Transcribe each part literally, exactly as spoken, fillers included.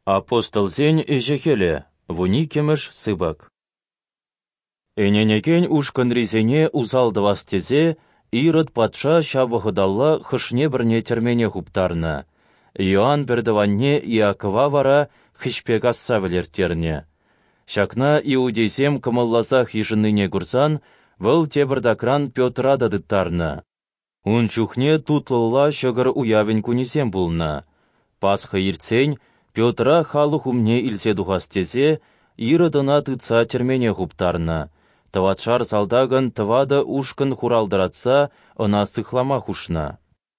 Апостолзен ежехеле, вуни кемеш сыбак. Эненекен ушкан ризене узалдывас тезе, Ирод патша шавығыдалла хышне бірне термене хуптарна. Иоанн бердаванне Иакова вара хышпегасса білертерне. Шакна иудейсем кымылласах ежыныне гурсан, выл тебірдакран Петра дадыттарна. Ун чухне тутлылла шығыр уявен кунесем булна. Пасха ирцень Петра халық умне илсе духастезе, Иродына тыца термене хуптарна. Таватшар салдаган тавада ушкан хуралдаратса, ына сыхлама хушна.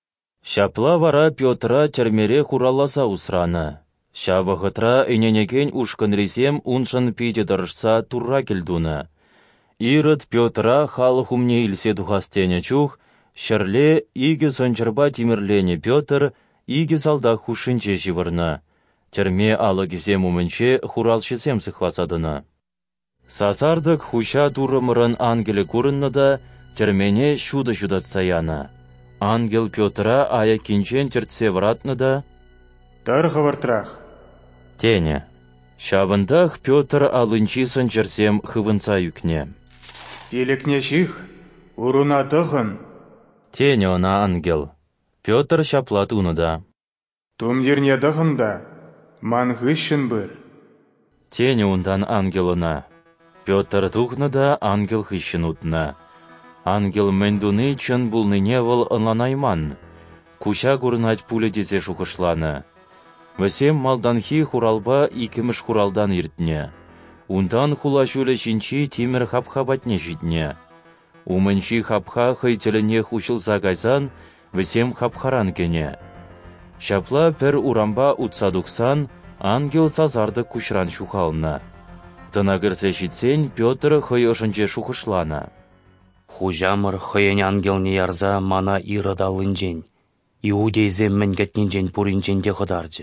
Шапла вара Петра термере хуралласа усрана. Шавығытра эненекен ушкан ресем уншан пиде дарышса турра келдуна. Ирод Петра халық умне илсе духастене чух, шырле иге сончырба тимирлене Петр, иге салда хушинче живырна. Терме алыгізем умынче хуралшысем сыхласадына. Сазардық хуша турымырын ангелі көрінні да, термене шуды-шудат саяна. Ангел Петра ая кинчен тертсе вратны да, «Тарғы вартрах». Тене. Шавындақ Петр алынчисын жерсем хывынца юкне. «Елекне ших, уруна тығын». Тене она ангел. Петр шаплатуны да. «Тумдерне тығын да, ман хыщын бір». Тене ундан ангелына. Петр тухны да ангел хыщын утна. Ангел мендуны чын булныне выл ынланайман. Куша гурнать пуле дезе шухышланы. Весем малданхи хуралба икіміш хуралдан иртне. Ундан хула шуле шинчи тимір хапха батне житне. Умынчи хапха хайтеліне хушылса гайсан, весем хапхаран кене. Шапла пер урамба утсадуксан, ангел сазарды кушран шухална. Тынагырсе шитсен Петр хыйышынче шухышлана. Хужамыр хыйын ангелне ярза мана иродалынжен. Иудейзе мінгетненжен пуринженде қыдаржы.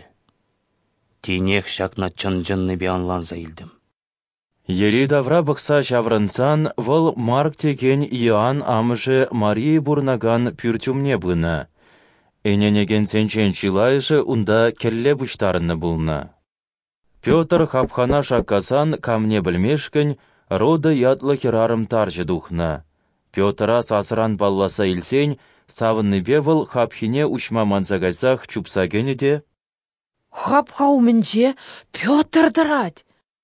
Тенех шакна чын-жынны бианланза илдім. Ери давра бықса шаврынсан, выл Марк теген Иоанн амышы Марии бурнаган пүртюмне бұна. Эненеген сенчен чилайшы унда келле бұштарыны бұлна. Петр хапхана шаккасан камне білмешкін, роды ятлы херарым таржы духна. Петра сасыран балласа илсен, савынны бевыл хапхине учма мансагайсах чупсагені де. Хапха умінче Петр дырать.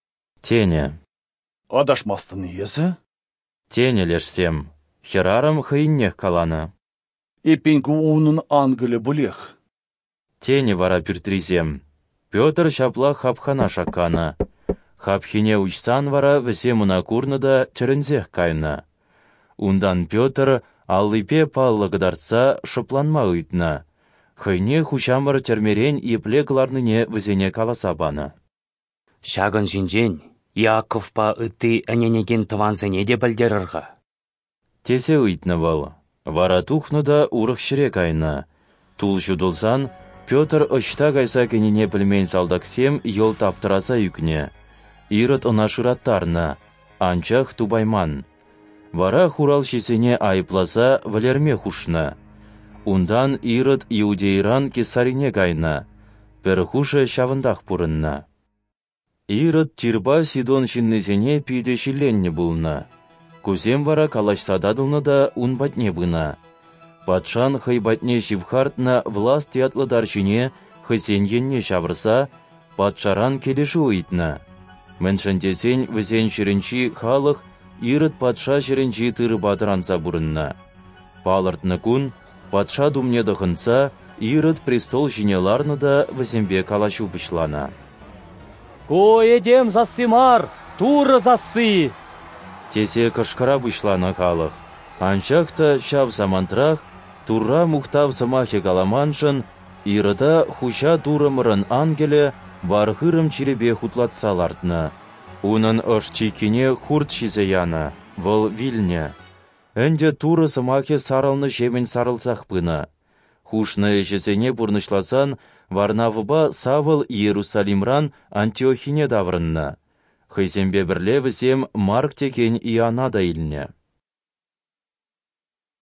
Тене. Адашмастын есі? Тене лешсем. Херарым хыйннех каланы. Эпенгі уынын ангылы бұлех. Тене вара пүртризем. Петр шапла хапхана шаккана. Хапхине учсан вара весе муна курныда чырынзех кайна. Ундан Петр аллыпе паллыгыдарса шыпланма ыйтна. Хыйне хучамыр термерен епле кыларныне візене каласа бана. Шагын жинжен, Яковпа ыты әненеген тыванзыне де білдерірға. Тесе ыйтны вал. Вара тухны да урық шірек айна. Тул жудылсан, Петр ышта кайса кенене білмен салдаксем ел таптыраса юкне. Ирод ына шыраттарна, анчах тубайман. Вара хурал шесене айыпласа валерме хушна. Ундан Ирод иудейран кесарине кайна. Пір хушы шавындақ пурынна. Ирод тирба Сидон шиннезене пиде шилленне булна. Кузем вара калашсададылны да ун батне бына. Патшан хый батне шивхартна власт ятлы даршине хысен енне шавырса, патшаран келешу уйтна. Міншіндесен візен шірінчі халық Ирод патша шірінчі тыры батыранса бұрынна. Палыртны күн, патша думне дұхынса, Ирод престол жинеларны да візембе калашу бұшлана. «Ко едем засымар, туры засы!» Тесе кышкыра бұшлана халық. Анчақта шав замантрах, турра мұқтав замахе каламаншын, Ирода хуша турымырын ангеле вархырым чиребе хутлатсалардны. Унын ыш чикине хурт шизеяна, выл вильне. Энде туры замахе сарылны жемен сарылсақ пына. Хушны ешесене бұрнышласан, Варнавыба савыл Иерусалимран Антиохине даврынна. Хызембе бірле візем Марк теген Иоанна да илне.